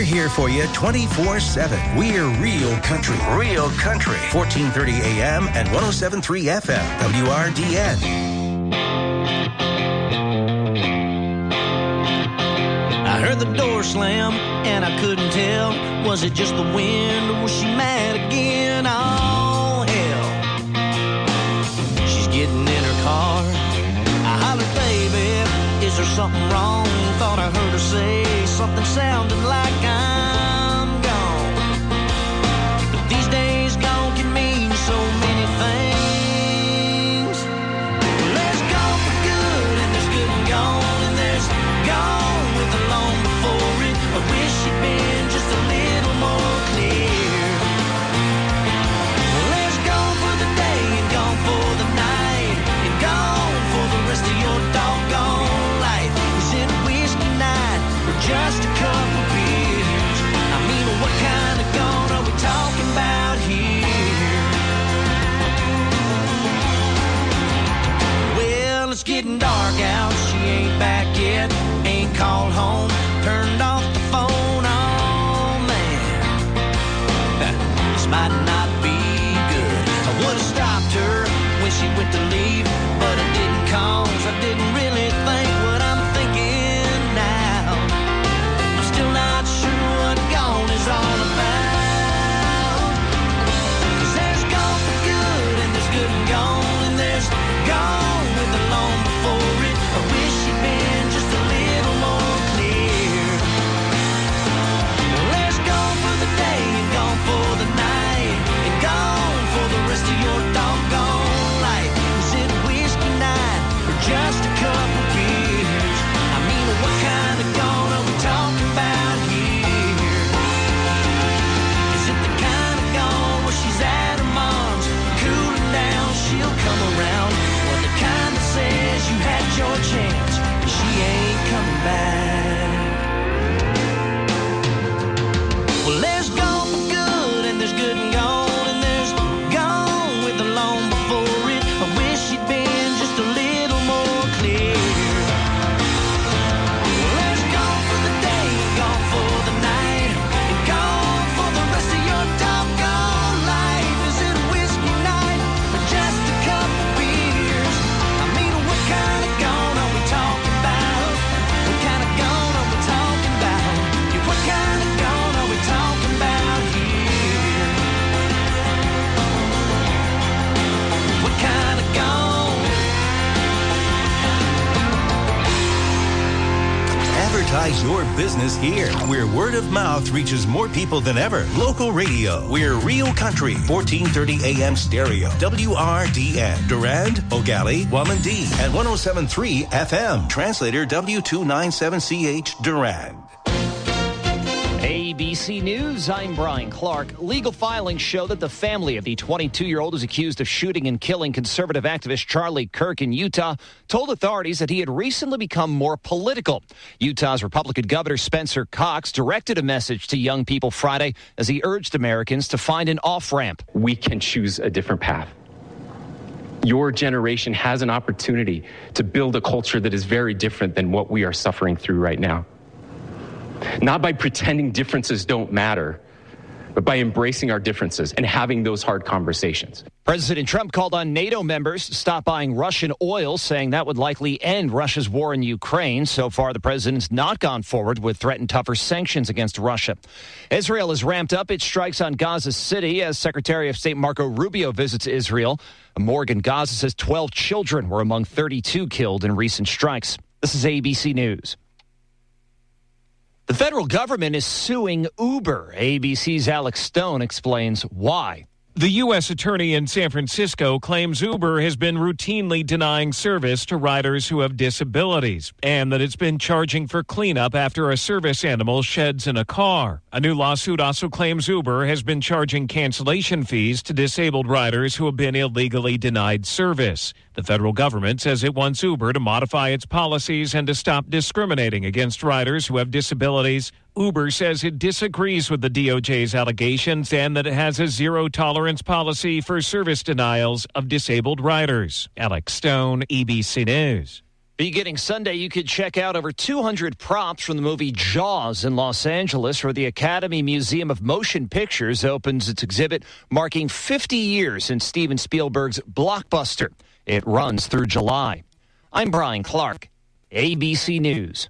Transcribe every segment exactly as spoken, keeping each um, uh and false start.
We're here for you twenty-four seven. We're real country. Real country. fourteen thirty A M and one oh seven point three F M. W R D N. I heard the door slam, and I couldn't tell. Was it just the wind, or was she mad again? Oh, hell. She's getting in her car. I hollered, baby, is there something wrong? Thought I heard her say something sounding like I'm gone. But these days gone can mean so many things. There's gone for good, and there's good and gone, and there's gone with the long before it. I wish she'd been just a little more clear. There's gone for the day, and gone for the night, and gone for the rest of your doggone life. Is it whiskey night, or just a couple beers? I mean, what kind of gone are we talking about here? Well, it's getting dark out, she ain't back yet, ain't called home, turned off the phone, oh man, this might not be good. I would have stopped her when she went to leave, but I didn't cause I didn't really think what I'm thinking now. I'm still not sure what gone is all about. 'Cause there's gone for good, and there's good and gone, and there's gone with the long before it. I wish she'd been just a little more clear. Well, there's gone for the day, and gone for the night, and gone for the rest of your doggone life. Is it whiskey night, or just a couple beers? I mean, what kind of gone are we talking about here? Is it the kind of gone where she's at her mom's, cooling down, she'll come around? Or the kind that says you had your chance, and she ain't coming back? Well, there's gone for good, and there's good and gone, and there's gone with the long before it. I wish she'd been just a little more clear. Well, there's gone for the day, gone for the night, and gone for the rest of your doggone life. Is it whiskey night, or just a couple beers? I mean, what kind of gone are we talking about? What kind of gone are we talking about? Yeah, what kind of gone are we talking about here? What kind of gone? Advertise your business here, where word of mouth reaches more people than ever. Local radio. We're real country. fourteen thirty A M stereo. W R D N. Durand, O'Galley, Wamandee, and one oh seven point three F M. Translator W two ninety-seven C H Durand. A B C News, I'm Brian Clark. Legal filings show that the family of the twenty-two-year-old who's accused of shooting and killing conservative activist Charlie Kirk in Utah told authorities that he had recently become more political. Utah's Republican Governor Spencer Cox directed a message to young people Friday as he urged Americans to find an off-ramp. We can choose a different path. Your generation has an opportunity to build a culture that is very different than what we are suffering through right now. Not by pretending differences don't matter, but by embracing our differences and having those hard conversations. President Trump called on NATO members to stop buying Russian oil, saying that would likely end Russia's war in Ukraine. So far, the president's not gone forward with threatened tougher sanctions against Russia. Israel has ramped up its strikes on Gaza City as Secretary of State Marco Rubio visits Israel. A morgue in Gaza says twelve children were among thirty-two killed in recent strikes. This is A B C News. The federal government is suing Uber. A B C's Alex Stone explains why. The U S attorney in San Francisco claims Uber has been routinely denying service to riders who have disabilities and that it's been charging for cleanup after a service animal sheds in a car. A new lawsuit also claims Uber has been charging cancellation fees to disabled riders who have been illegally denied service. The federal government says it wants Uber to modify its policies and to stop discriminating against riders who have disabilities. Uber says it disagrees with the D O J's allegations and that it has a zero-tolerance policy for service denials of disabled riders. Alex Stone, A B C News. Beginning Sunday, you could check out over two hundred props from the movie Jaws in Los Angeles, where the Academy Museum of Motion Pictures opens its exhibit marking fifty years since Steven Spielberg's blockbuster. It runs through July. I'm Brian Clark, A B C News.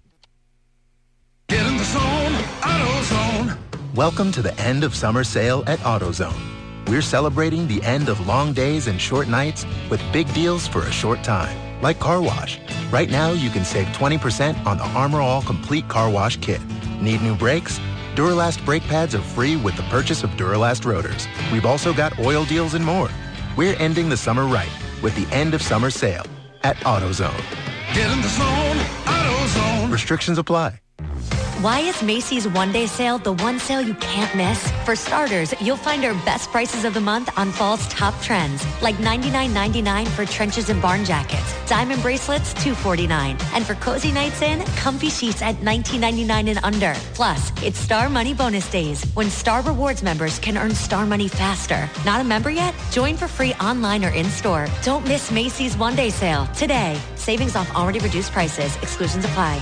Get in the zone, AutoZone. Welcome to the end of summer sale at AutoZone. We're celebrating the end of long days and short nights with big deals for a short time, like car wash. Right now, you can save twenty percent on the Armor All Complete Car Wash Kit. Need new brakes? Duralast brake pads are free with the purchase of Duralast rotors. We've also got oil deals and more. We're ending the summer right with the end of summer sale at AutoZone. Get in the zone, AutoZone. Restrictions apply. Why is Macy's one-day sale the one sale you can't miss? For starters, you'll find our best prices of the month on fall's top trends, like ninety-nine ninety-nine for trenches and barn jackets, diamond bracelets two forty-nine, and for cozy nights in, comfy sheets at nineteen ninety-nine and under. Plus, it's Star Money Bonus Days, when Star Rewards members can earn Star Money faster. Not a member yet? Join for free online or in-store. Don't miss Macy's one-day sale today. Savings off already reduced prices. Exclusions apply.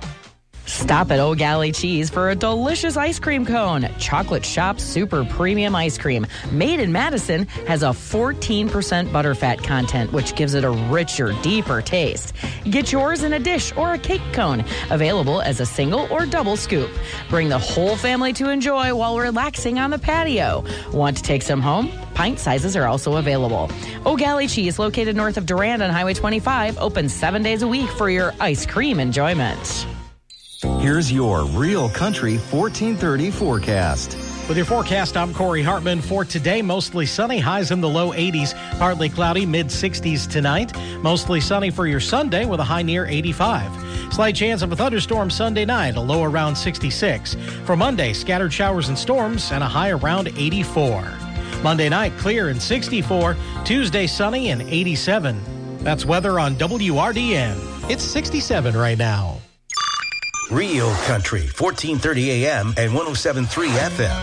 Stop at O'Galley Cheese for a delicious ice cream cone. Chocolate Shop Super Premium Ice Cream, made in Madison, has a fourteen percent butterfat content, which gives it a richer, deeper taste. Get yours in a dish or a cake cone, available as a single or double scoop. Bring the whole family to enjoy while relaxing on the patio. Want to take some home? Pint sizes are also available. O'Galley Cheese, located north of Durand on Highway twenty-five, open seven days a week for your ice cream enjoyment. Here's your Real Country fourteen thirty forecast. With your forecast, I'm Corey Hartman. For today, mostly sunny, highs in the low eighties, partly cloudy, mid sixties tonight. Mostly sunny for your Sunday with a high near eighty-five. Slight chance of a thunderstorm Sunday night, a low around sixty-six. For Monday, scattered showers and storms and a high around eighty-four. Monday night, clear and sixty-four. Tuesday, sunny and eighty-seven. That's weather on W R D N. It's sixty-seven right now. Real Country, fourteen thirty A M and one oh seven point three F M.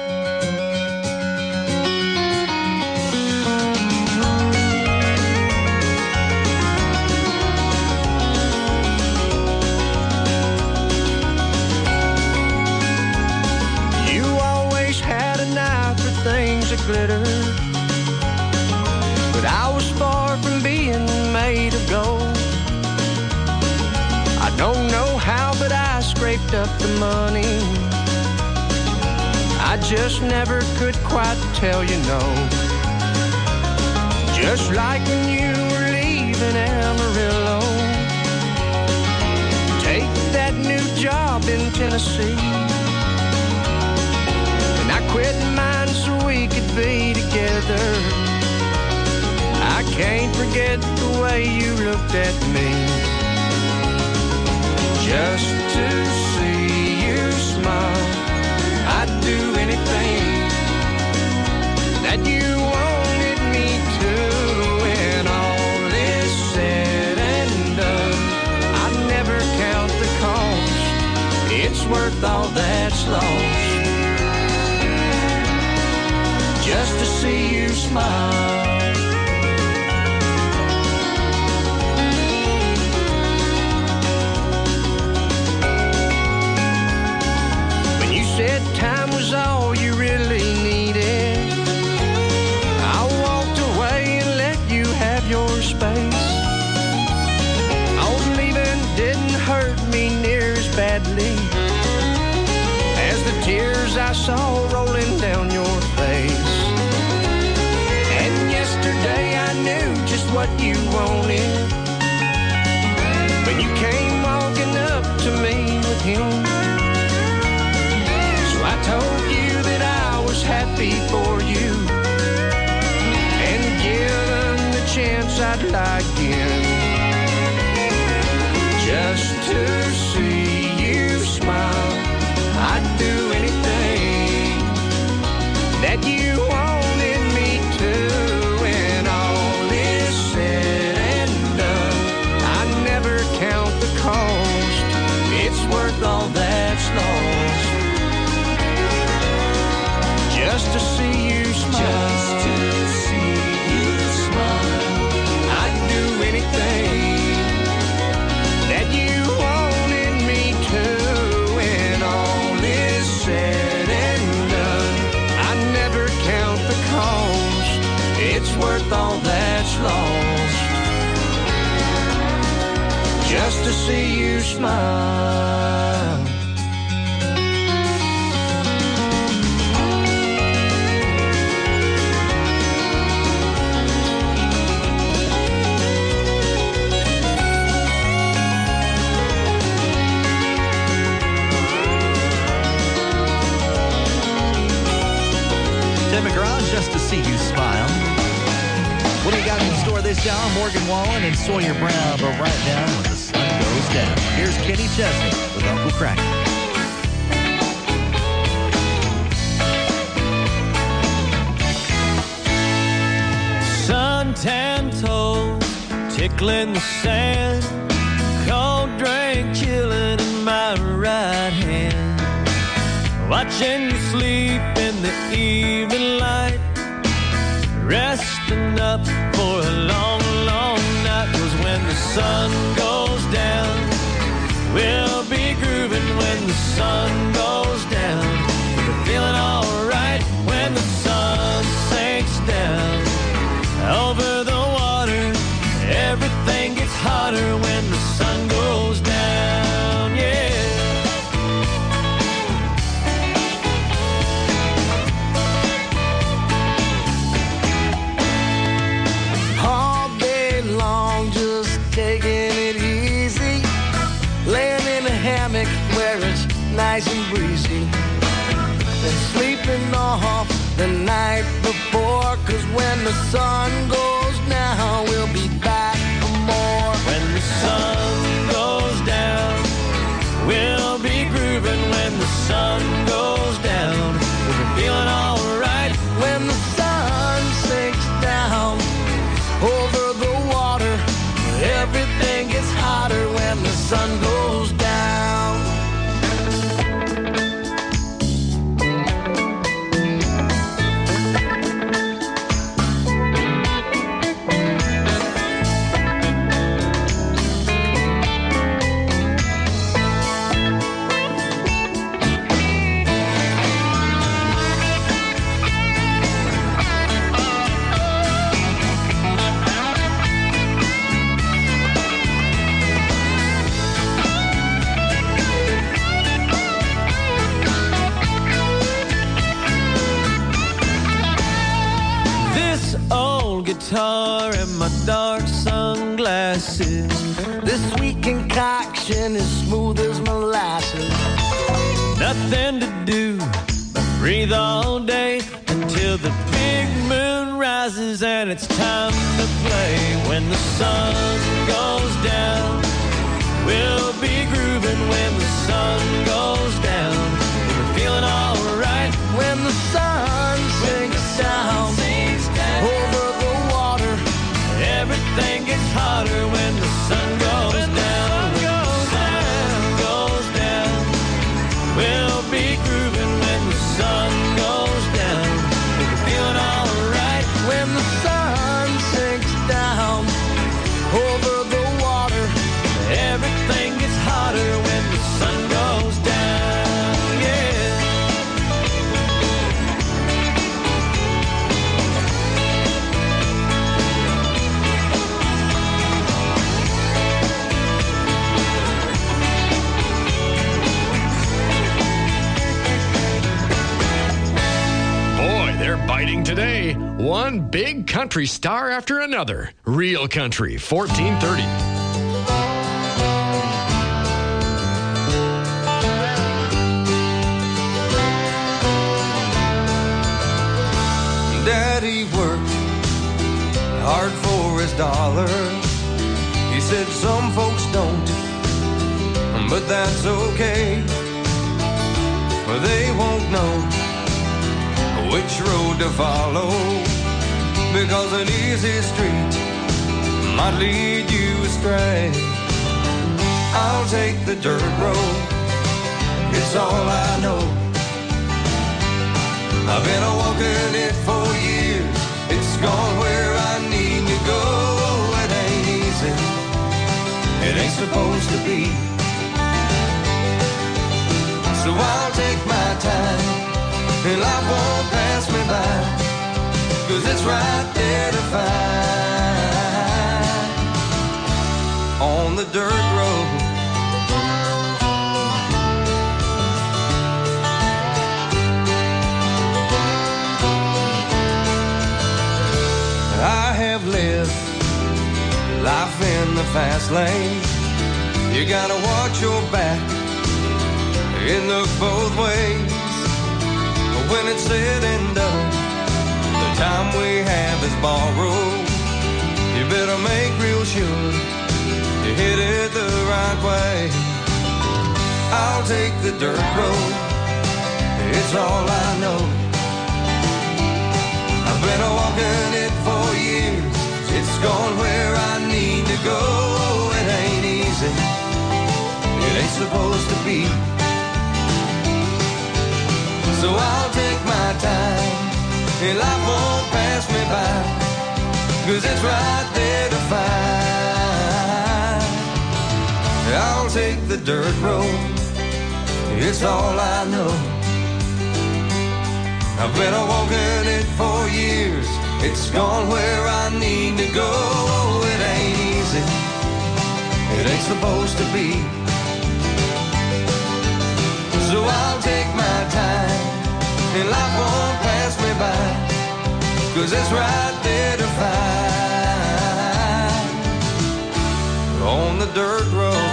You always had an eye for things that glitter, but I was far from being made of gold. I don't know how, but I scraped up the money. I just never could quite tell you no. Just like when you were leaving Amarillo, take that new job in Tennessee, and I quit mine so we could be together. I can't forget the way you looked at me. Just to see you smile, I'd do anything that you wanted me to. When all is said and done, I never count the cost. It's worth all that's lost, just to see you smile. Said time was all you really needed, I walked away and let you have your space. Oh, leaving didn't hurt me near as badly as the tears I saw rolling down your face. And yesterday I knew just what you wanted when you came walking up to me with him. I told you that I was happy for you, and given the chance I'd lie again, just to see you smile. I'd do anything that you wanted me to. When all is said and done, I never count the cost. It's worth all that's lost, just to see you smile. Just to see you smile. I'd do just to see you smile. Tim McGraw, just to see you smile. What do you got in store this hour? Morgan Wallen and Sawyer Brown, but right now when the sun goes down. Here's Kenny Chesney with Uncle Cracker. Suntan toes, tickling the sand, cold drink chilling in my right hand. Watching you sleep in the evening light, resting up for a long, long night. 'Cause when the sun goes down, we'll be grooving when the sun goes down. We're feeling alright when the sun sinks down. Over the water, everything gets hotter when the sun goes down, yeah. Taking it easy, laying in a hammock where it's nice and breezy, and sleeping off the night before. 'Cause when the sun goes down, we'll be back for more. When the sun goes down, we'll be grooving. When the sun goes down, we'll be feeling alright. When the sun sinks down over the water, everything gets hotter when the sun goes down. Guitar and my dark sunglasses, this sweet concoction is smooth as molasses. Nothing to do but breathe all day until the big moon rises and it's time to play. When the sun goes down, we'll be grooving. When the sun goes down, we're feeling alright. When the sun sinks down over everything gets hotter when the sun goes when down. The sun goes, when down. The sun goes down. We'll be grooving when the sun goes down. We're feeling alright when the sun sinks down over the water. Everything gets hotter when the sun goes down. Yeah. They're biting today. One big country star after another. Real Country, fourteen thirty. Daddy worked hard for his dollar. He said some folks don't, but that's okay. For they won't know which road to follow, because an easy street might lead you astray. I'll take the dirt road, it's all I know. I've been a walking it for years, it's gone where I need to go. It ain't easy, it ain't supposed to be. So I'll take my time, and life won't pass me by, 'cause it's right there to find. on the dirt road. I have lived life in the fast lane. You gotta watch your back and look both ways. But when it's said and done, the time we have is borrowed. You better make real sure you hit it the right way. I'll take the dirt road, it's all I know. I've been a walking it for years, it's gone where I need to go. It ain't easy, it ain't supposed to be. So I'll take my time, and life won't pass me by, 'cause it's right there to find. I'll take the dirt road, it's all I know. I've been a walking it for years, it's gone where I need to go. It ain't easy, it ain't supposed to be. So I'll take my time, and life won't pass me by, 'cause it's right there to find on the dirt road.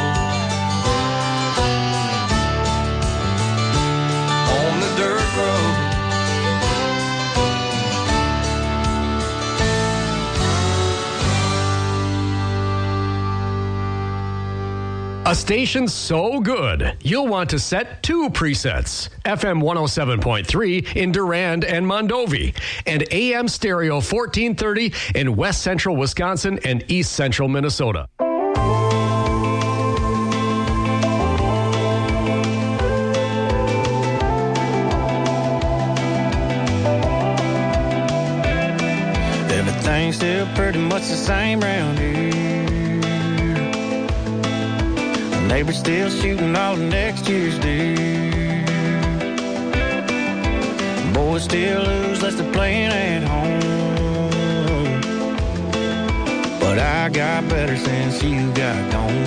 On the dirt road. A station so good, you'll want to set two presets. F M one oh seven point three in Durand and Mondovi, and A M Stereo fourteen thirty in West Central Wisconsin and East Central Minnesota. Everything's still pretty much the same around here. Neighbors still shooting all of next year's deer. Boys still lose unless they're playing at home. But I got better since you got gone.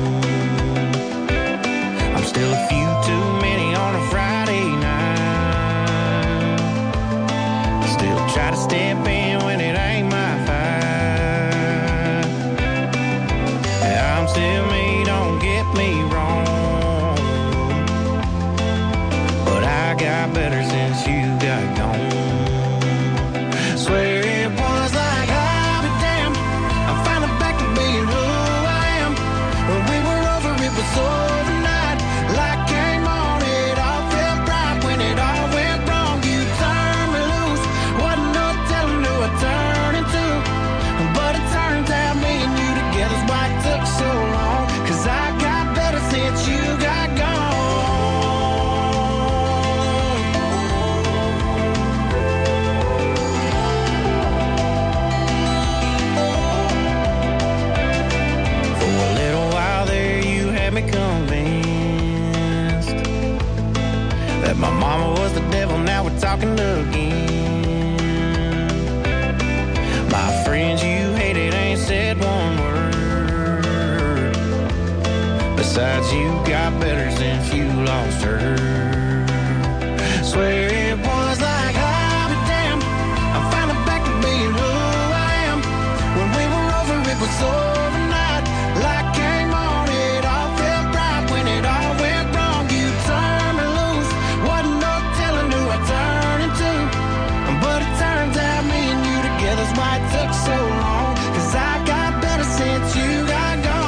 I'm still a few too many on a Friday night. Still try to step in when it ain't my fight. I'm still me. Don't get me wrong, but I got better since you got gone. Swear it was like I'll be damned, I'm finally back to being who I am. When we were over, it was overnight. Light came on, it all felt right. When it all went wrong, you turned me loose. Wasn't no telling who I turned into, but it turns out me and you together's why it took so long. 'Cause I got better since you got gone. For a little while there you had me convinced that my mama was the devil, now we're talking again. My friends you hated ain't said one word. Besides, you got better since you lost her. Swear it was like I'll be damned, I'm finally back to being who I am. When we were over, it was overnight. Light came on, it all felt right. When it all went wrong, you turned me loose. Wasn't no telling who I turned into, but it turns out me and you together's why it took so long. 'Cause I got better since you got gone.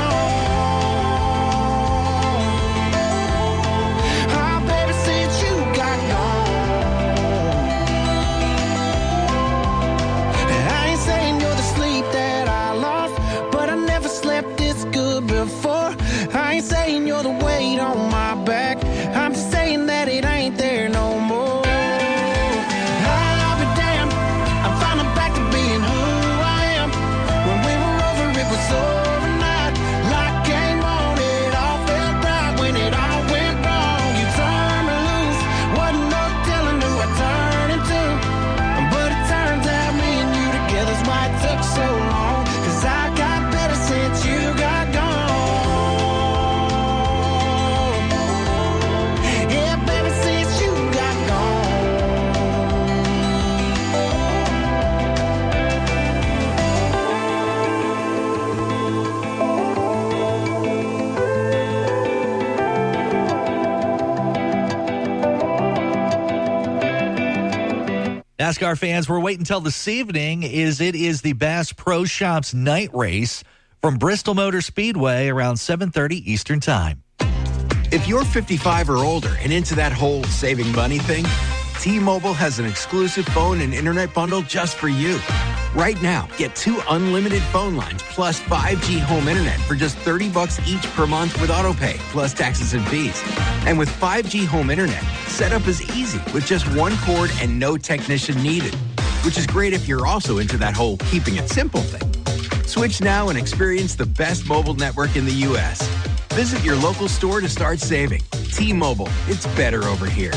Before. I ain't saying you're the weight on my back, I'm just saying that it ain't there no more. I'll be damned, I'm finally back to being who I am. When we were over, it was overnight. Light came on, it all felt right. When it all went wrong, you turned me loose. Wasn't no telling who I turned into, but it turns out me and you together's why it took so long. 'Cause I got better since you got gone. NASCAR fans, we're waiting until this evening. Is it is the Bass Pro Shops night race from Bristol Motor Speedway around seven thirty Eastern Time. If you're fifty-five or older and into that whole saving money thing, T-Mobile has an exclusive phone and internet bundle just for you. Right now, get two unlimited phone lines plus five G home internet for just thirty bucks each per month with AutoPay, plus taxes and fees. And with five G home internet, setup is easy with just one cord and no technician needed, which is great if you're also into that whole keeping it simple thing. Switch now and experience the best mobile network in the U S. Visit your local store to start saving. T-Mobile, it's better over here.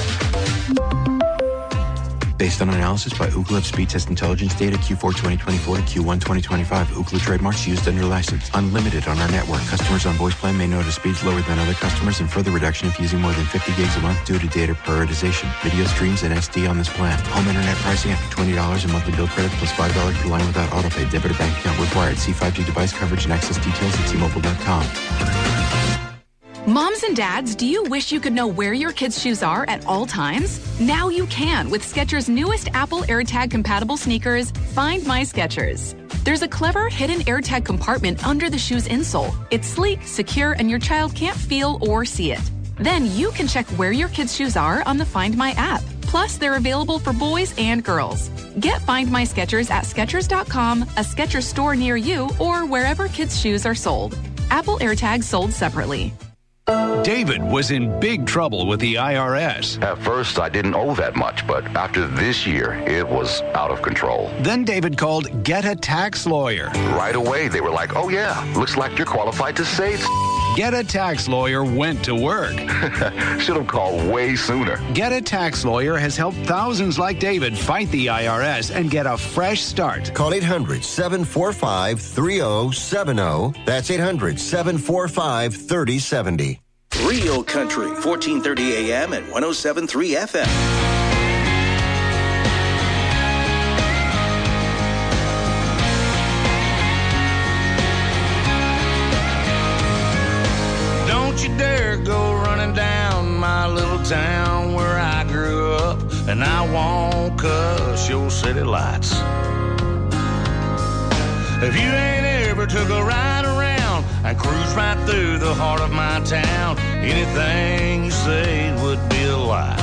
Based on analysis by Ookla of speed test intelligence data Q four twenty twenty-four to Q one twenty twenty-five. Ookla trademarks used under license. Unlimited on our network. Customers on voice plan may notice speeds lower than other customers and further reduction if using more than fifty gigs a month due to data prioritization. Video streams and S D on this plan. Home internet pricing after twenty dollars a monthly bill credit plus five dollars per line without autopay. Debit or bank account required. See five G device coverage and access details at T Mobile dot com. Moms and dads, do you wish you could know where your kids' shoes are at all times? Now you can with Skechers' newest Apple AirTag compatible sneakers, Find My Skechers. There's a clever hidden AirTag compartment under the shoe's insole. It's sleek, secure, and your child can't feel or see it. Then you can check where your kids' shoes are on the Find My app. Plus, they're available for boys and girls. Get Find My Skechers at Skechers dot com, a Skechers store near you, or wherever kids' shoes are sold. Apple AirTags sold separately. David was in big trouble with the I R S. At first, I didn't owe that much, but after this year, it was out of control. Then David called Get a Tax Lawyer. Right away, they were like, oh yeah, looks like you're qualified to save. Get a Tax Lawyer went to work. Should have called way sooner. Get a Tax Lawyer has helped thousands like David fight the I R S and get a fresh start. Call eight hundred, seven four five, three oh seven oh. That's eight hundred, seven four five, three oh seven oh. Real Country, fourteen thirty A M and one oh seven point three F M. Don't you dare go running down my little town where I grew up, and I won't cuss your city lights. If you ain't ever took a ride around and cruise right through the heart of my town, anything you say would be a lie.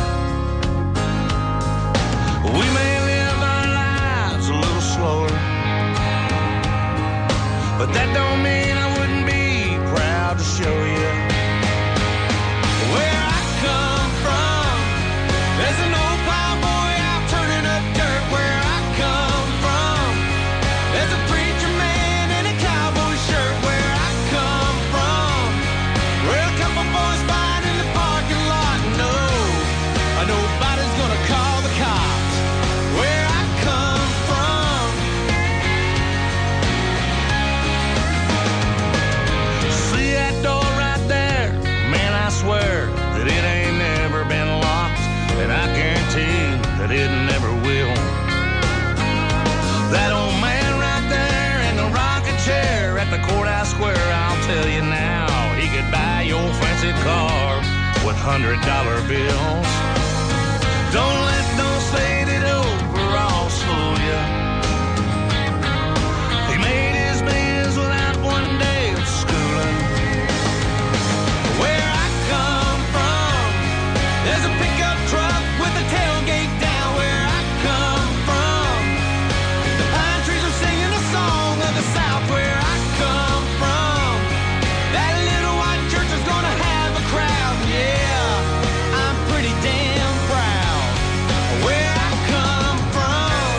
We may live our lives a little slower, but that don't mean I wouldn't be proud to show you where I come from. There's an old plowboy out turning up dirt where I come from. There's a preacher man in a cowboy shirt where I come from. Where a couple boys fight in the parking lot. No, nobody's gonna call the cops where I come from. See that door right there? Man, I swear that it ain't never been locked, and I guarantee that it never will. That old man right there in the rocking chair at the courthouse square, I'll tell you now, he could buy your fancy car with hundred dollar bills. Don't let those faded overalls fool you. He made his millions without one day of schooling. Where I come from, there's a pickup truck with a tailgate down where I come from. The pine trees are singing a song of the South where I come from. That little white church is gonna have a crowd, yeah, I'm pretty damn proud where I come from.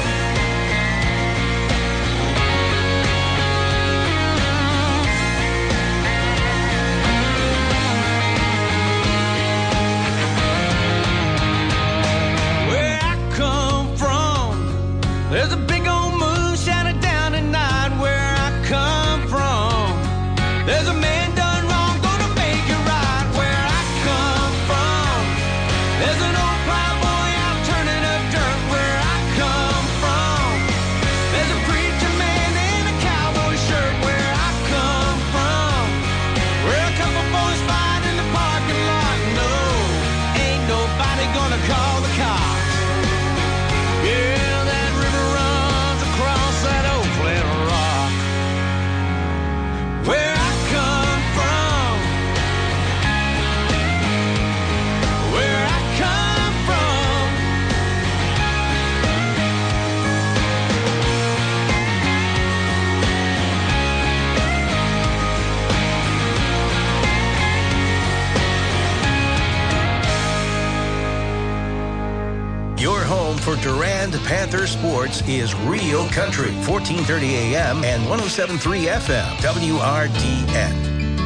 Where I come from, there's a big old moon shining down at night where I come from. There's a man done wrong, gonna make it right where I come from. There's an old plowboy out turning up dirt where I come from. There's a preacher man in a cowboy shirt where I come from. Where a couple boys fight in the parking lot. No, ain't nobody gonna call the cops. Yeah, for Durand Panther Sports is Real Country, fourteen thirty A M and one oh seven point three F M, W R D N.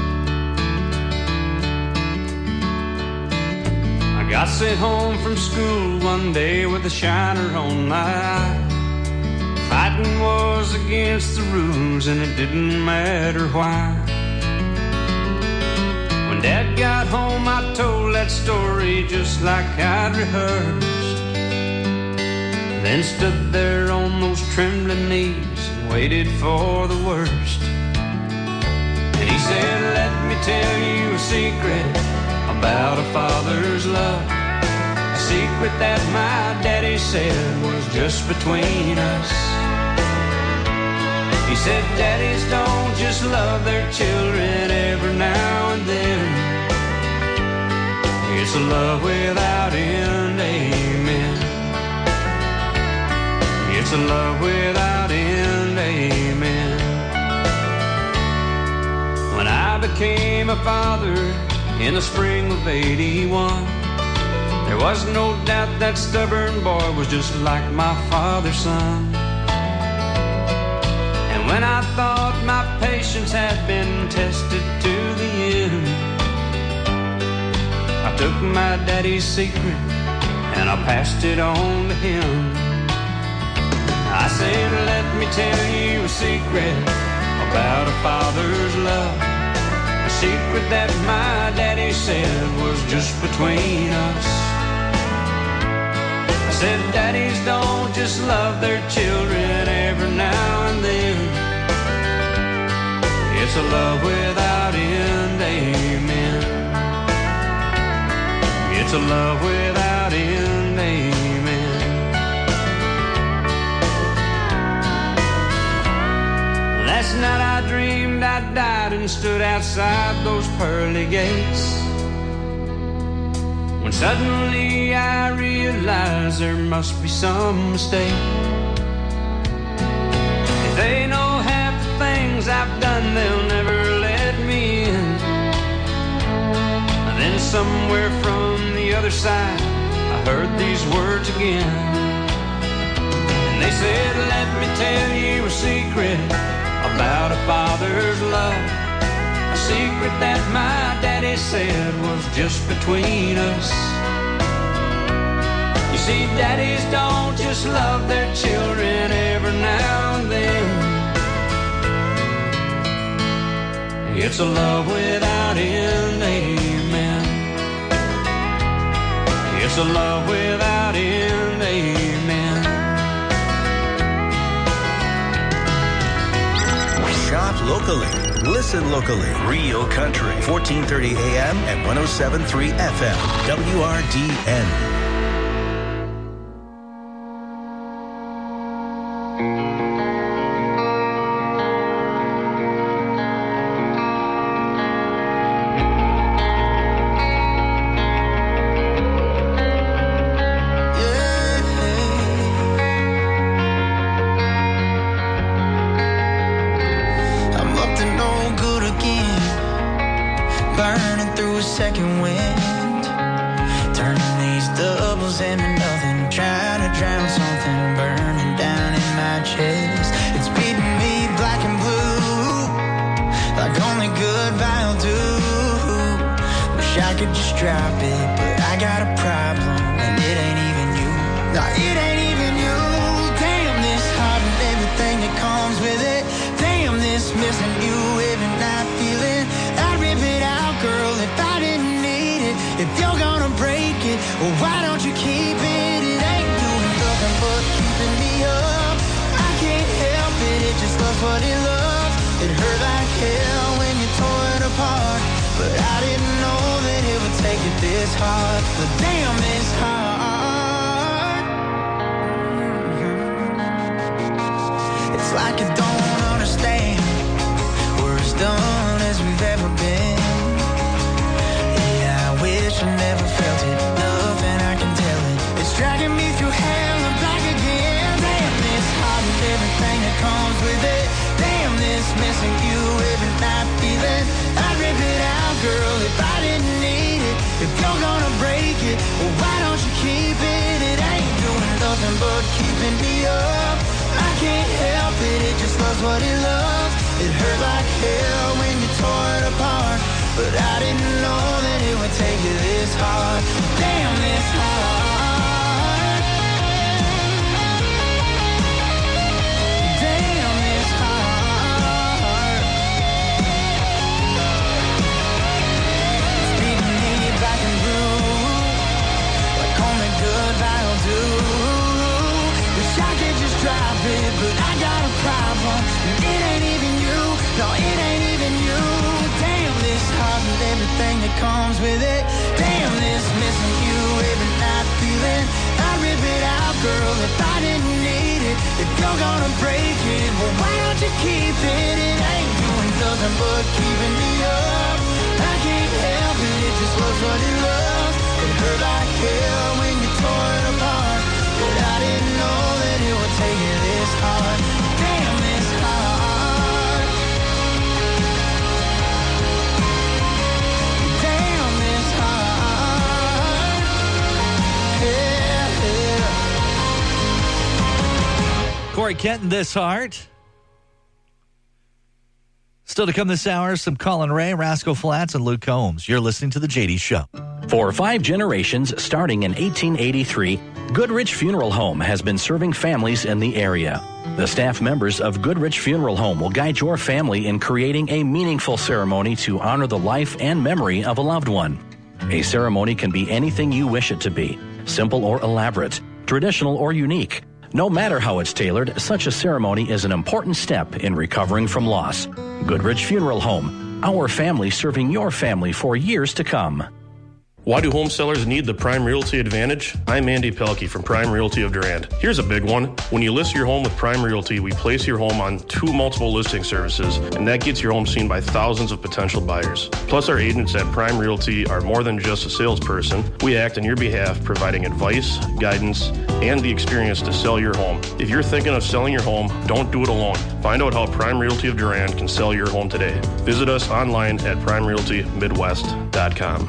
I got sent home from school one day with a shiner on my eye. Fighting was against the rules and it didn't matter why. When Dad got home I told that story just like I'd rehearsed. Then stood there on those trembling knees and waited for the worst. And he said, let me tell you a secret about a father's love. A secret that my daddy said was just between us. He said, daddies don't just love their children every now and then. It's a love without end, amen. It's a love without end, amen. When I became a father in the spring of eighty-one, there was no doubt that stubborn boy was just like my father's son. And when I thought my patience had been tested to the end, I took my daddy's secret and I passed it on to him. I said, let me tell you a secret about a father's love. A secret that my daddy said was just between us. I said, daddies don't just love their children every now and then. It's a love without end, amen. It's a love without end, amen. Last night I dreamed I died and stood outside those pearly gates, when suddenly I realized there must be some mistake. If they know half the things I've done, they'll never let me in. And then somewhere from the other side I heard these words again. And they said, let me tell you a secret about a father's love. A secret that my daddy said was just between us. You see, daddies don't just love their children every now and then. It's a love without end, amen. It's a love without end, amen. Shop locally. Listen locally. Real Country. fourteen thirty A M and one oh seven point three F M. W R D N. Second wind, turning these doubles into nothing, trying to drown something burning down in my chest. It's beating me black and blue, like only good vinyl do. Wish I could just drop it, but I got a problem, and it ain't even you. No, it ain't even you. Damn, this heart and everything that comes with it. Damn, this missing you every night feeling. I'd rip it out, girl, if I didn't need it. If you're gonna break it, well, why don't you keep it? It ain't doing nothing but keeping me up. I can't help it, it just loves what it loves. It hurt like hell when you tore it apart, but I didn't know that it would take it this hard. But damn, it's hard. It's like you don't understand. We're as done as we've ever been. Yeah, I wish I never felt it. Nothing I can tell it. It's dragging me through hell and back again. Damn, this heart and everything that comes with it. Damn, this missing you every night feeling. I'd rip it out, girl, if I didn't need it. If you're gonna break it, well, why don't you keep it? It ain't doing nothing but what he loves. It hurt like hell when you tore it apart, but I didn't know that it would take you this hard. Damn, this hard. Damn, this hard. It's beating me back and blue, like only good that'll do. Wish I could just drop it, but I got a problem. And it ain't even you, no, it ain't even you. Damn, this heart and everything that comes with it. Damn, this missing you every night feeling. I'd rip it out, girl, if I didn't need it. If you're gonna break it, well, why don't you keep it? It ain't doing nothing but keeping me up. I can't help it, it just loves what it loves. It hurt like hell when you tore it apart, but I didn't know that it would take you this hard. Damn, this hard. Damn, this hard. Yeah, yeah. Corey Kenton, This Heart. Still to come this hour, some Colin Ray, Rascal Flatts, and Luke Combs. You're listening to The J D Show. For five generations, starting in eighteen eighty-three, Goodrich Funeral Home has been serving families in the area. The staff members of Goodrich Funeral Home will guide your family in creating a meaningful ceremony to honor the life and memory of a loved one. A ceremony can be anything you wish it to be, simple or elaborate, traditional or unique. No matter how it's tailored, such a ceremony is an important step in recovering from loss. Goodrich Funeral Home, our family serving your family for years to come. Why do home sellers need the Prime Realty Advantage? I'm Andy Pelkey from Prime Realty of Durand. Here's a big one. When you list your home with Prime Realty, we place your home on two multiple listing services, and that gets your home seen by thousands of potential buyers. Plus, our agents at Prime Realty are more than just a salesperson. We act on your behalf, providing advice, guidance, and the experience to sell your home. If you're thinking of selling your home, don't do it alone. Find out how Prime Realty of Durand can sell your home today. Visit us online at prime realty midwest dot com.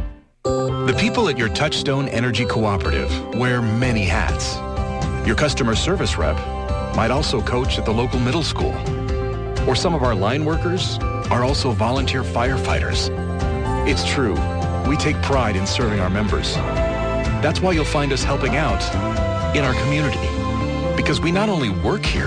The people at your Touchstone Energy Cooperative wear many hats. Your customer service rep might also coach at the local middle school. Or some of our line workers are also volunteer firefighters. It's true, we take pride in serving our members. That's why you'll find us helping out in our community. Because we not only work here,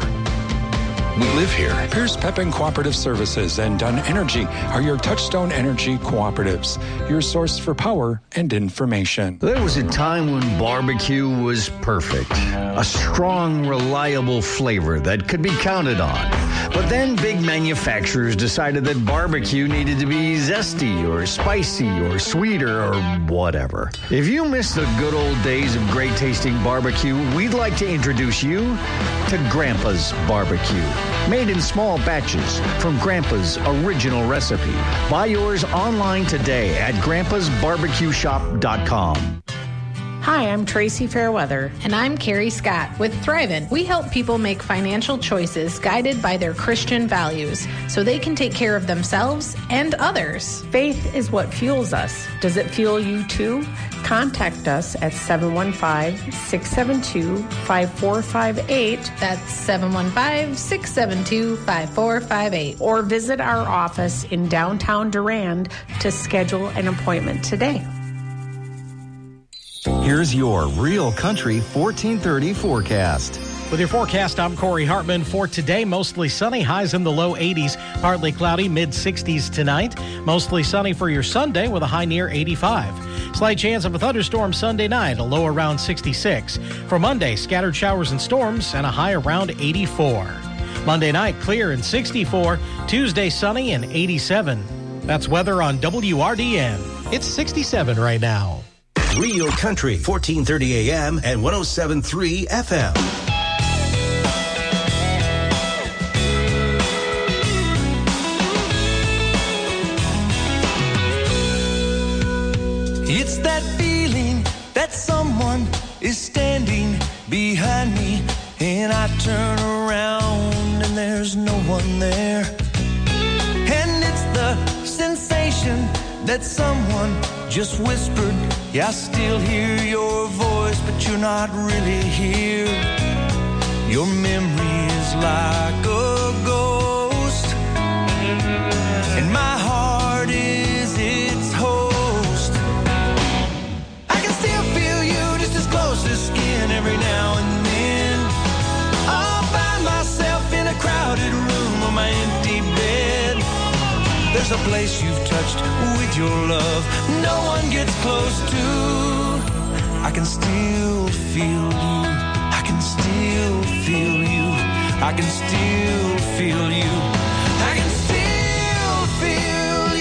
we live here. Pierce Pepin Cooperative Services and Dunn Energy are your Touchstone Energy cooperatives, your source for power and information. There was a time when barbecue was perfect. A strong, reliable flavor that could be counted on. But then big manufacturers decided that barbecue needed to be zesty or spicy or sweeter or whatever. If you miss the good old days of great tasting barbecue, we'd like to introduce you to Grandpa's Barbecue. Made in small batches from Grandpa's original recipe. Buy yours online today at grandpas barbecue shop dot com. Hi, I'm Tracy Fairweather. And I'm Carrie Scott with Thrivent. We help people make financial choices guided by their Christian values so they can take care of themselves and others. Faith is what fuels us. Does it fuel you too? Contact us at seven one five, six seven two, five four five eight. That's seven one five, six seven two, five four five eight. Or visit our office in downtown Durand to schedule an appointment today. Here's your Real Country fourteen thirty forecast. With your forecast, I'm Corey Hartman. For today, mostly sunny, highs in the low eighties, partly cloudy, mid sixties tonight. Mostly sunny for your Sunday with a high near eighty-five. Slight chance of a thunderstorm Sunday night, a low around sixty-six. For Monday, scattered showers and storms and a high around eighty-four. Monday night, clear and sixty-four. Tuesday, sunny and eighty-seven. That's weather on W R D N. It's sixty-seven right now. Real Country, fourteen thirty A M and one oh seven point three F M. It's that feeling that someone is standing behind me, and I turn around and there's no one there. And it's the sensation that someone just whispered, yeah, I still hear your voice, but you're not really here. Your memory is like a ghost, and my heart is its host. I can still feel you just as close as skin every now and then. I'll find myself in a crowded room on my empty bed. There's a place you've touched with your love no one gets close to. I can still feel you. I can still feel you. I can still feel you. I can still feel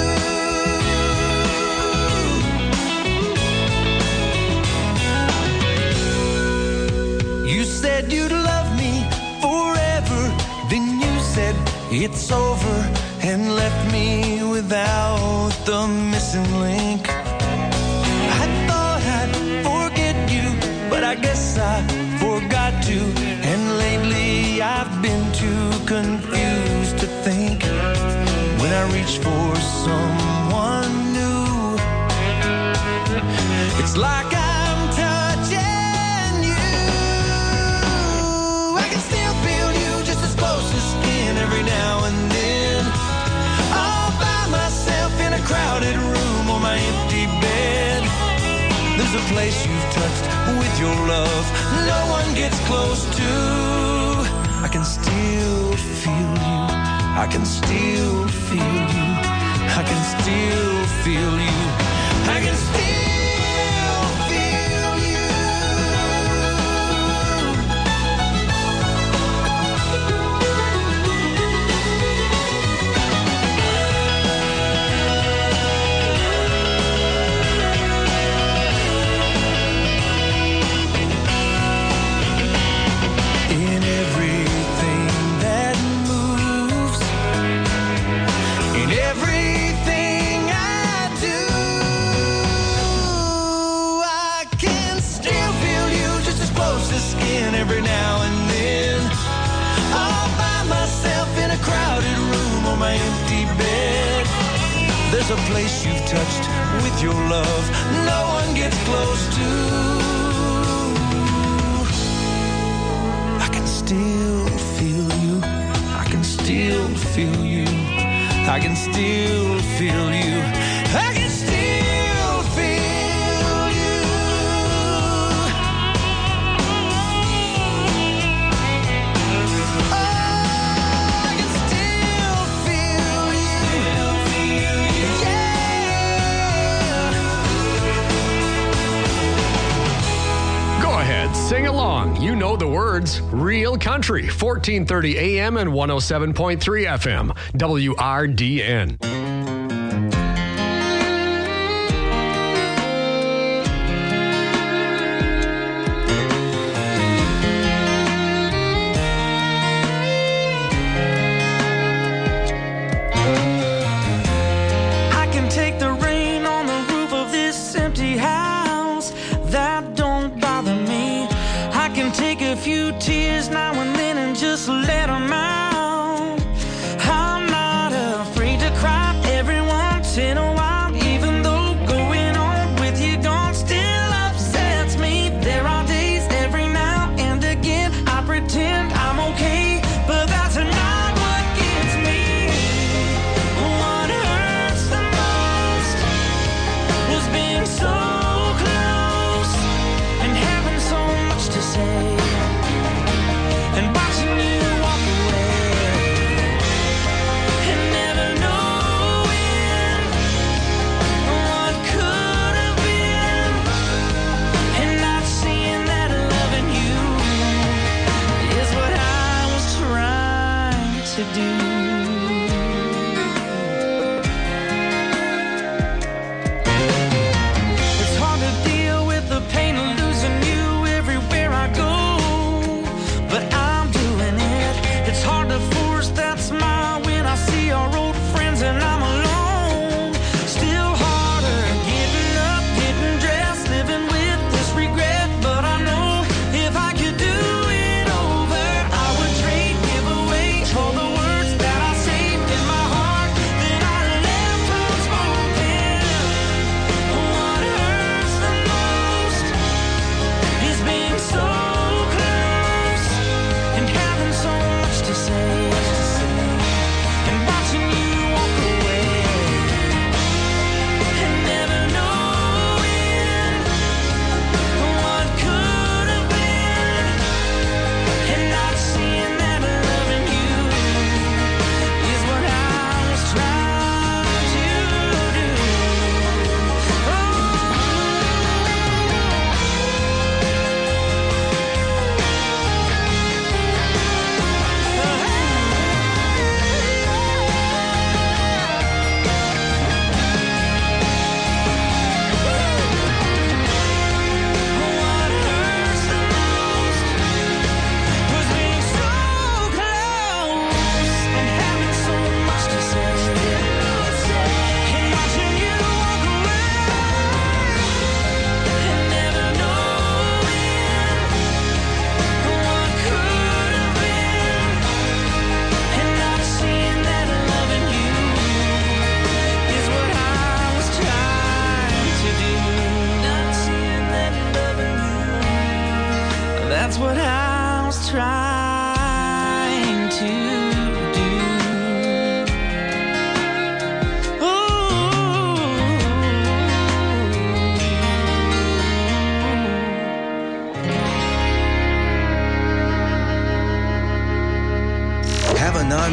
you. You said you'd love me forever. Then you said it's over and left me without the missing link. I thought I'd forget you, but I guess I forgot to. And lately I've been too confused to think. When I reach for someone new, it's like I'm touching you. I can still feel you just as close as skin every now and then. All by myself in a crowded room on my empty bed. There's a place you've touched with your love no one gets close to. I can still feel you. I can still feel you. I can still feel you. I can still feel every now and then. All by myself in a crowded room on my empty bed. There's a place you've touched with your love no one gets close to. I can still feel you. I can still feel you. I can still feel you. I can still Sing along. You know the words. Real Country, fourteen thirty A M and one oh seven point three F M. W R D N. I can take the rain on the roof of this empty house. That don't bother me. I can take a few tears now and then and just let them out. I'm not afraid to cry every once in a while, even though going on with you gone still upsets me. There are days every now and again I pretend I'm okay, but that's not what gets me. What hurts the most was being so close and having so much to say, and watching you walk away.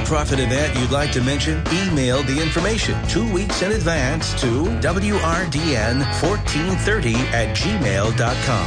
nonprofit event you'd like to mention? Email the information two weeks in advance to W R D N fourteen thirty at gmail dot com.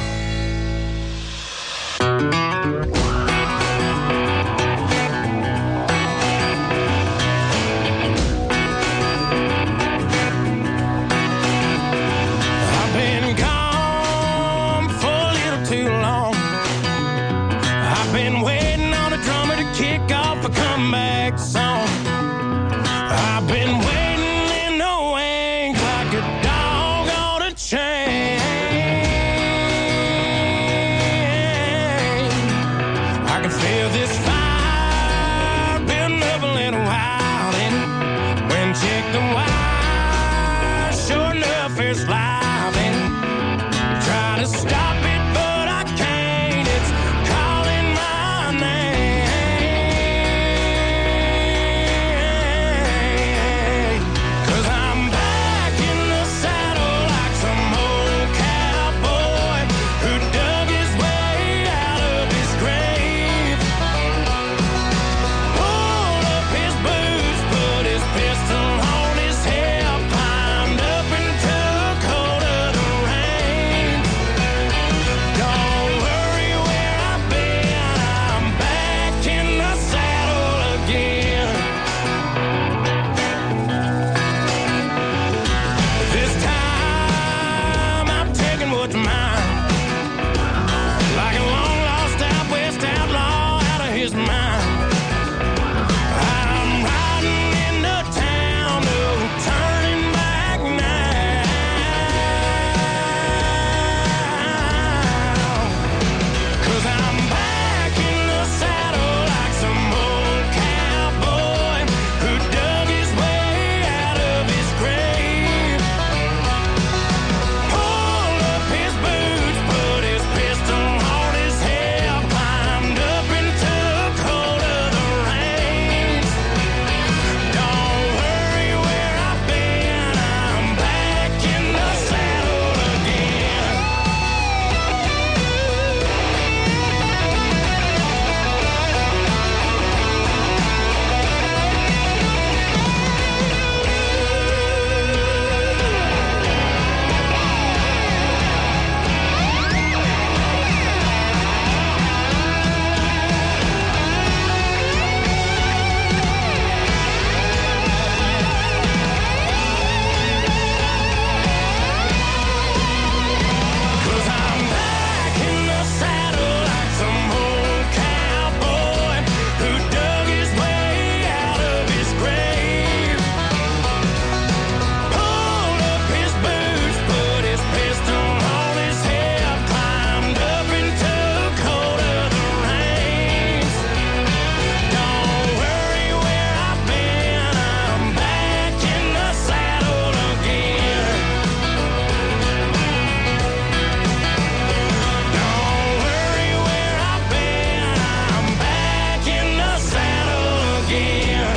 I've been gone for a little too long. I've been waiting on a drummer to kick off a comeback song. I've been waiting in the wings like a dog on a chain. I can feel this fire building up a little while, and when check the wire, sure enough it's live, and try to stop it, but I can't. It's calling my name. 'Cause I'm back in the saddle like some old cowboy who dug his way out of his grave. Pulled up his boots, put his pistol on his hip, climbed up and took hold of the reins. Don't worry where I've been, I'm back in the saddle again. This time I'm taking what's mine, like a long lost out west outlaw out of his mind. I'm riding into town, no turning back now. 'Cause I'm back in the saddle like some old cowboy who dug his way out of his grave. Pulled up his boots, put his pistol on his hip, climbed up and took hold of the reins. Don't worry where I've been, I'm back in the saddle again. Cause I'm back in the saddle like some old cowboy who dug his way out of his grave. Pulled up his boots, put his pistol on his hip, climbed up and took hold of the reins. Don't worry where I've been, I'm back in the saddle again. Don't worry where I've been, I'm back in the saddle again.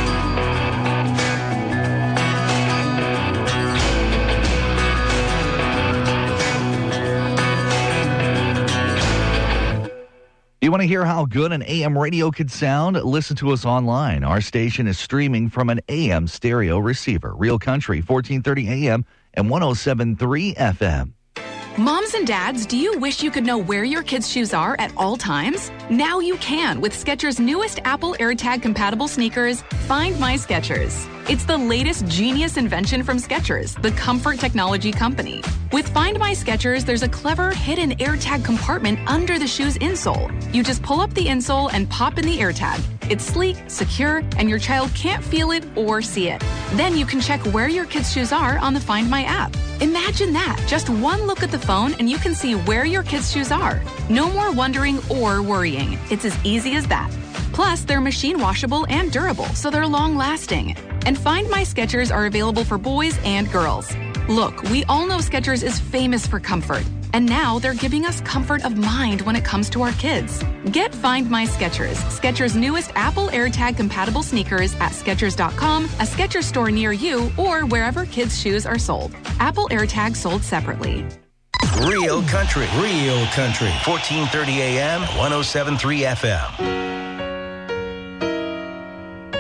You want to hear how good an A M radio could sound? Listen to us online. Our station is streaming from an A M stereo receiver. Real Country, fourteen thirty A M and one oh seven point three F M. Moms and dads, do you wish you could know where your kids' shoes are at all times? Now you can with Skechers' newest Apple AirTag compatible sneakers, Find My Skechers. It's the latest genius invention from Skechers, the comfort technology company. With Find My Skechers, there's a clever hidden AirTag compartment under the shoe's insole. You just pull up the insole and pop in the AirTag. It's sleek, secure, and your child can't feel it or see it. Then you can check where your kids' shoes are on the Find My app. Imagine that. Just one look at the phone and you can see where your kids' shoes are. No more wondering or worrying. It's as easy as that. Plus, they're machine washable and durable, so they're long lasting. And Find My Skechers are available for boys and girls. Look, we all know Skechers is famous for comfort. And now they're giving us comfort of mind when it comes to our kids. Get Find My Skechers, Skechers' newest Apple AirTag compatible sneakers at Skechers dot com, a Skechers store near you, or wherever kids' shoes are sold. Apple AirTag sold separately. Real Country, Real Country, fourteen thirty A M, one oh seven point three F M.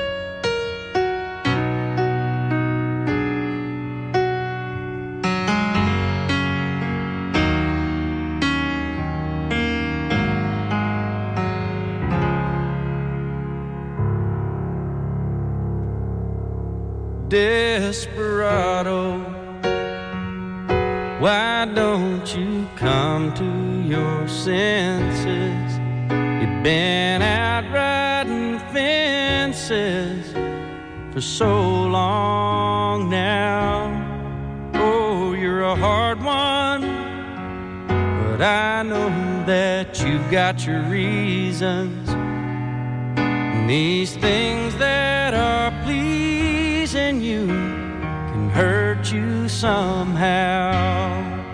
desperado, why don't you come to your senses? You've been out riding fences for so long now. Oh, you're a hard one, but I know that you've got your reasons. And these things that are pleasing you can hurt you somehow.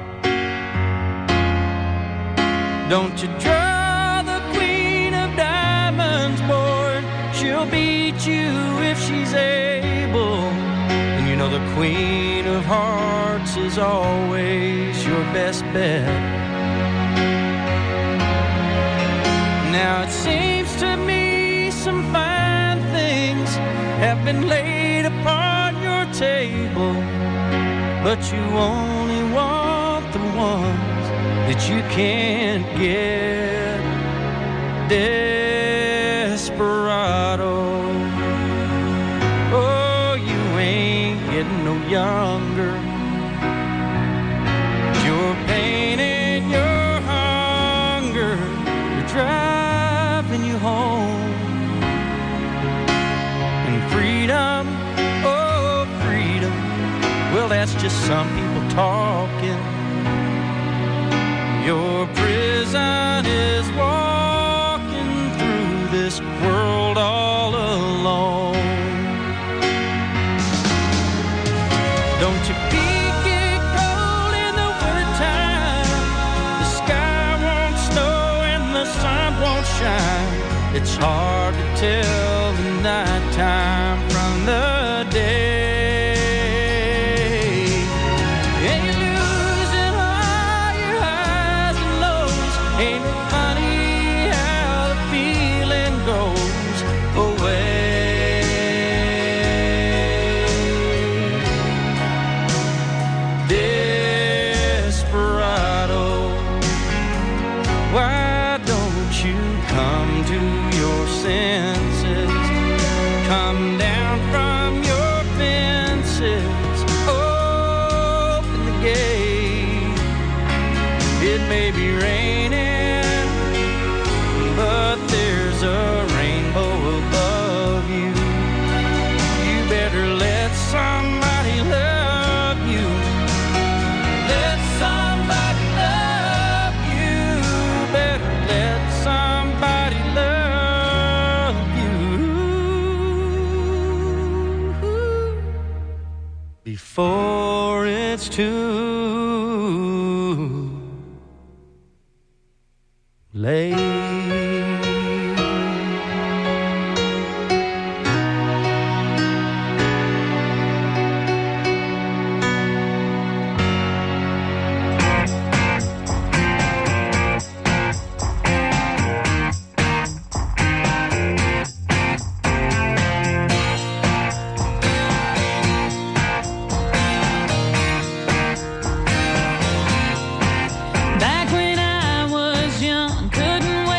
Don't you draw the queen of diamonds, boy, she'll beat you if she's able. And you know the queen of hearts is always your best bet. Now it seems to me some fine things have been laid upon your table, but you only want the ones that you can't get. Desperado, oh, you ain't getting no younger. Your pain and your hunger, you're driving you home. And freedom, oh, freedom, well, that's just some people talking. Your prison is walking through this world all alone. Don't you peek it cold in the wintertime? The sky won't snow and the sun won't shine. It's hard to tell the nighttime from the day. Ain't it funny how the feeling goes away? Desperado, why don't you come to your senses? Come down from your fences, open the gate. It may be raining, but there's a rainbow above you. You better let somebody love you. Let somebody love you. Better let somebody love you before it's too late. Back when I was young, couldn't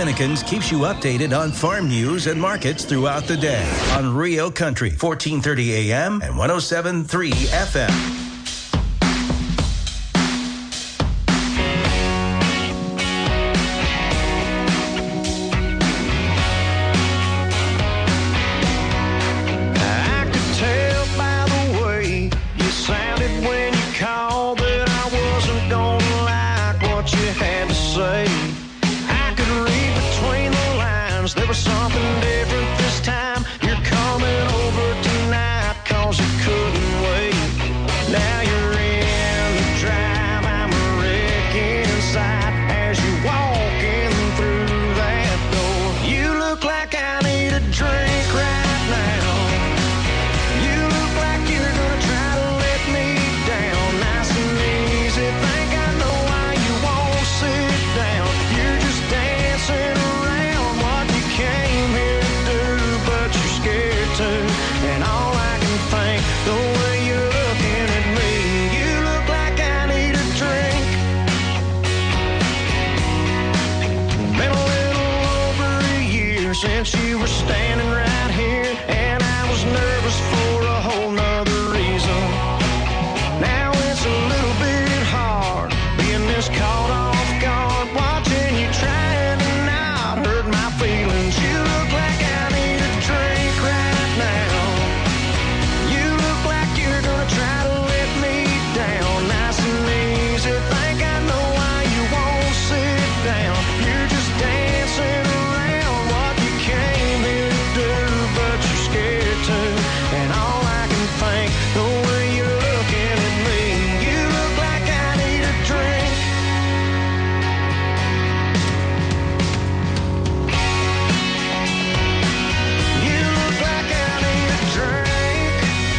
Dominicans keeps you updated on farm news and markets throughout the day on Rio Country, fourteen thirty A M and one oh seven point three F M. Since you were standing right here, and I was nervous for a whole nother reason. Now it's a little bit hard being this caught off guard, watching you trying to not hurt my feelings. You look like I need a drink right now. You look like you're gonna try to let me down, nice and easy. Think I know why you won't sit down. You're just dancing around what you came here to do, but you're scared to. And all I can think, the way you're looking at me, you look like I need a drink. You look like I need a drink.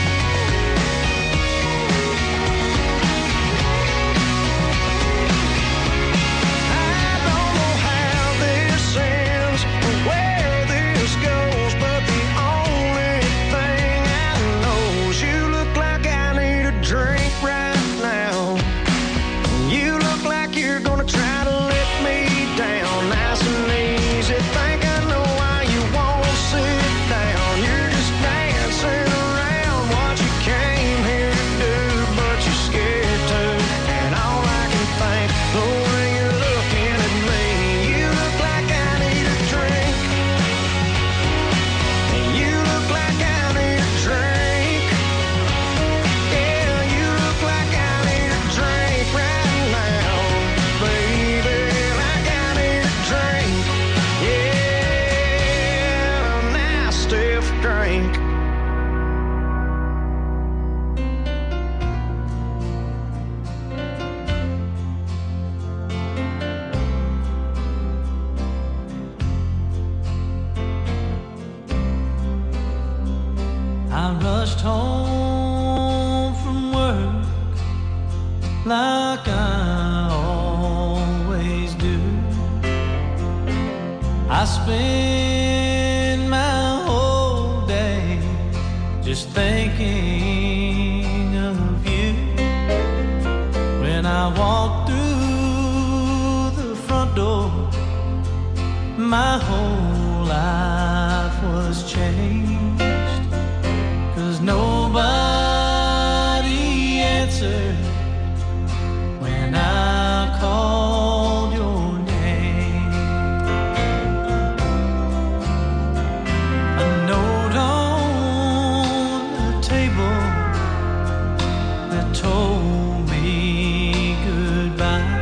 I don't know how this ends or where this goes, but the only thing I know is you look like I need a drink right now. You look like you're gonna try to let me down, nice and easy. Think I know why you won't sit down. You're just dancing around what you came here to do, but you're scared to. And all I can think, the way you're looking at me, you look like I need a drink. And you look like I need a drink. Yeah, you look like I need a drink right now, baby. Like I need a drink. Yeah, a nice stiff drink. I rushed home from work like I always do. I spend my whole day just thinking of you. When I walk through the front door, my whole life was changed. 'Cause nobody answered when I called your name. A note on the table that told me goodbye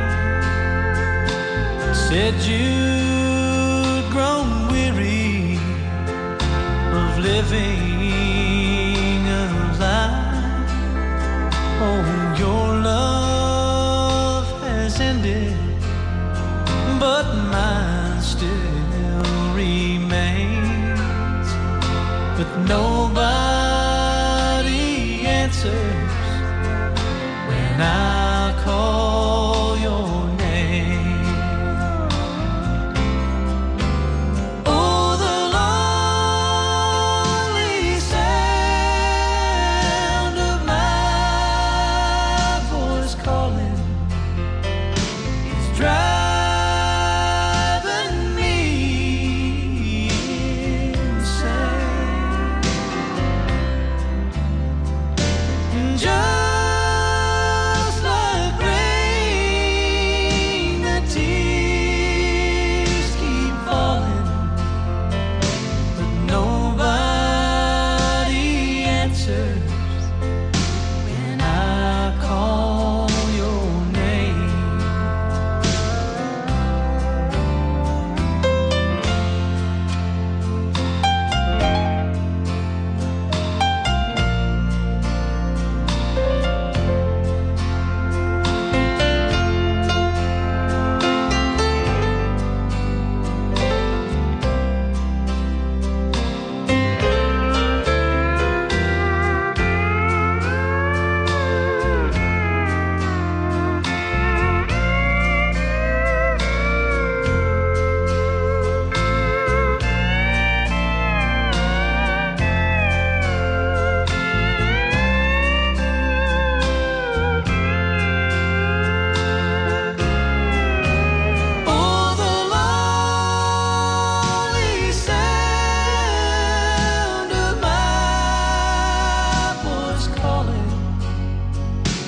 said you'd grown weary of living a lie. Oh, your love has ended, but mine still remains. But nobody answers when I